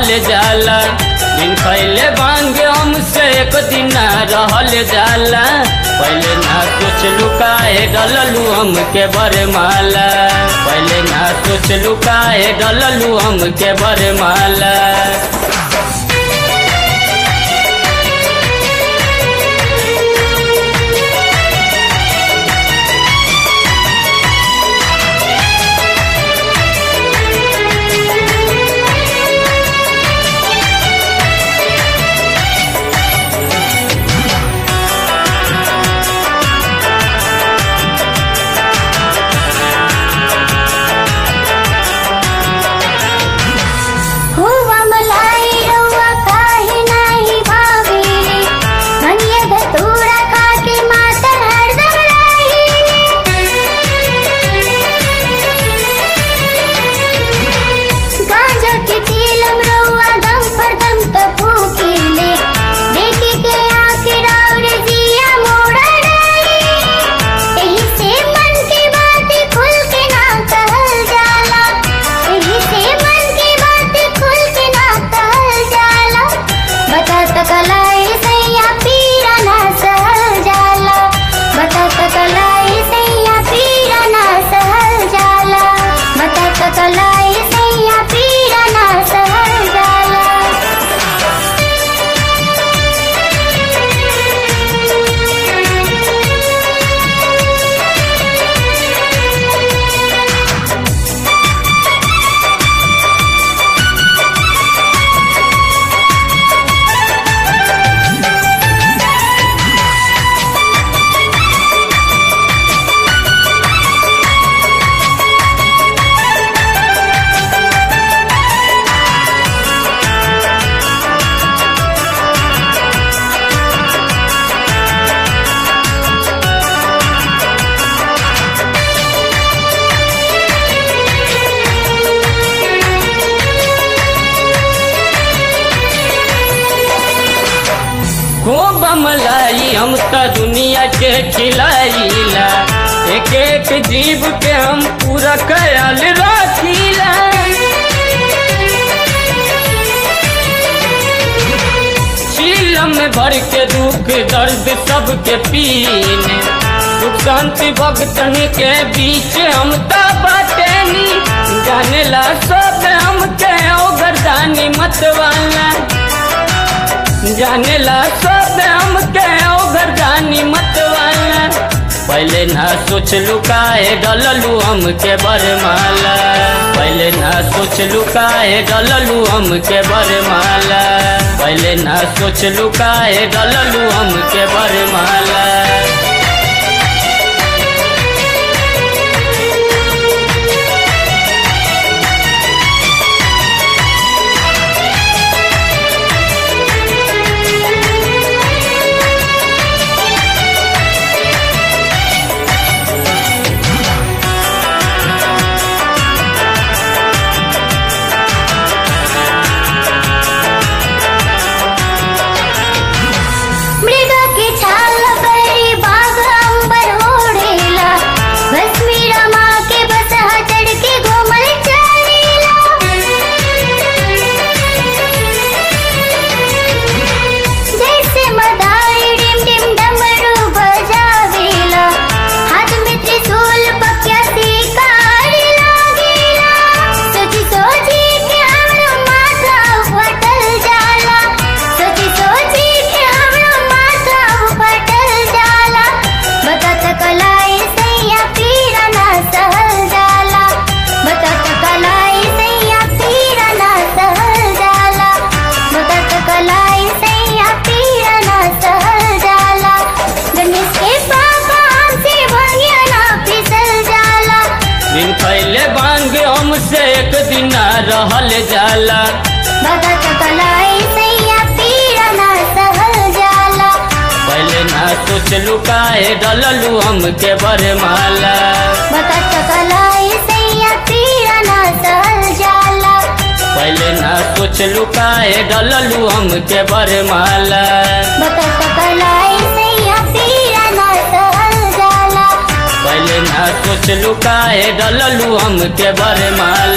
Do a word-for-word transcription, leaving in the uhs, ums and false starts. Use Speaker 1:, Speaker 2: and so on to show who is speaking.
Speaker 1: रहल जाला। बिन खैले भांग हमसे एक दिन रहल जाला। पहले ना सोचलू काहे डललू हमके बरमाला। पहले ना सोचलू काहे डललू हमके बरमाला। खूब मलाई हम तो दुनिया के खिलाइला। एक एक जीव के हम पूरा ख्याल रखीला। शीलम में भर के दुख दर्द सबके पीने। सुख शांति भक्तन के बीच हम तो बाटेनी। जानेला सब हमके गर्दानी मत वाला। जानेला सब हमके गर्दानी मत वाला। पहले ना सोचलू काहे डललू हमके बरमाला। पहले ना सोचलू काहे डललू हमके बरमाला। पहले ना सोचलू काहे डललू हमके बरमाला। हमसे एक दिन रहल जाला। पहले ना सोचलू काहे डललू हमके बरमाला। पहले ना सोचलू काहे डललू हमके बरमाला। पहले ना सोचलू काहे डललू हमके बरमाला।